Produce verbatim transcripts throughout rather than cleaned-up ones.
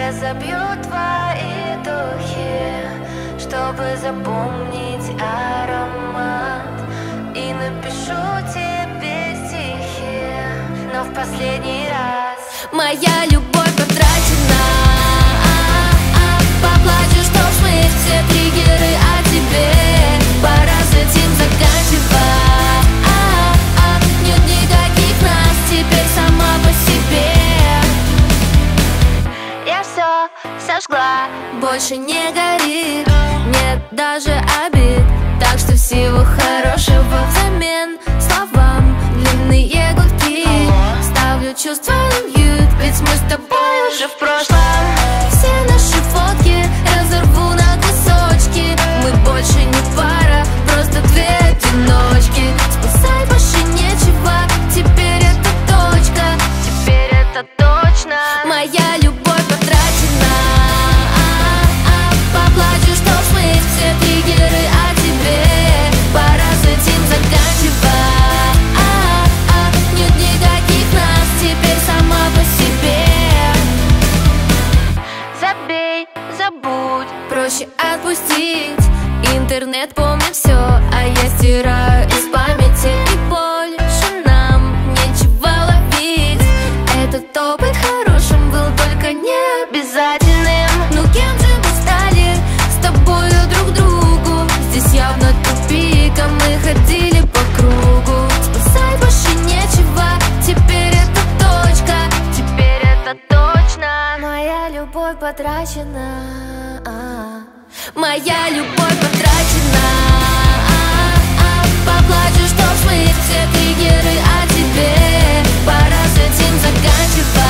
разобью твои духи, чтобы запомнить аромат, и напишу тебе стихи, но в последний раз. Моя любовь потрачена, поплачешь, чтоб смыть все триггеры о тебе. Пора с этим заканчивать. Нет никаких нас, теперь сама по себе. Я все сожгла, больше не горит, нет даже обид. Так что всего хорошего взамен словам длинные гудки. Ставлю чувства на мьют, ведь мы с тобой уже в прошлом. Все наши фотки разорву на кусочки. Мы больше не пара, просто две одиночки. Спасать больше нечего, теперь это точка. теперь это точно. Моя любовь потрачена, поплачешь, чтоб смыть все триггеры о тебе. Пора с этим заканчивать. Нет никаких нас, теперь сама по себе. Забей, забудь, Проще отпустить. Интернет помнит все, а я стираю из памяти. И больше нам нечего ловить. Этот опыт хорошим был, только не обязательным. Ну кем же мы стали с тобою друг другу? Здесь явно тупик, а мы ходили по кругу. Спасать больше нечего, теперь это точка. Теперь это точно. Моя любовь потрачена, моя любовь потрачена. Поплачешь, чтоб смыть все триггеры о тебе. Пора с этим заканчивать.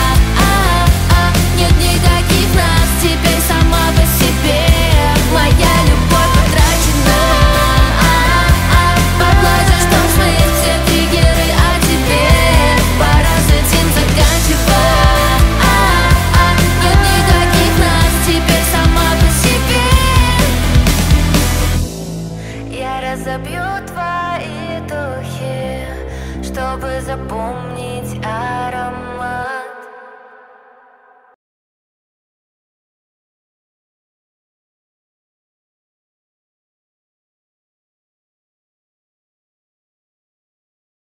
Нет никаких нас, теперь сама по себе. Моя любовь потрачена. Поплачешь, чтоб смыть все триггеры о тебе. Пора с этим заканчивать. Нет никаких нас, теперь сама по себе. Я разобью твои духи, чтобы запомнить аромат.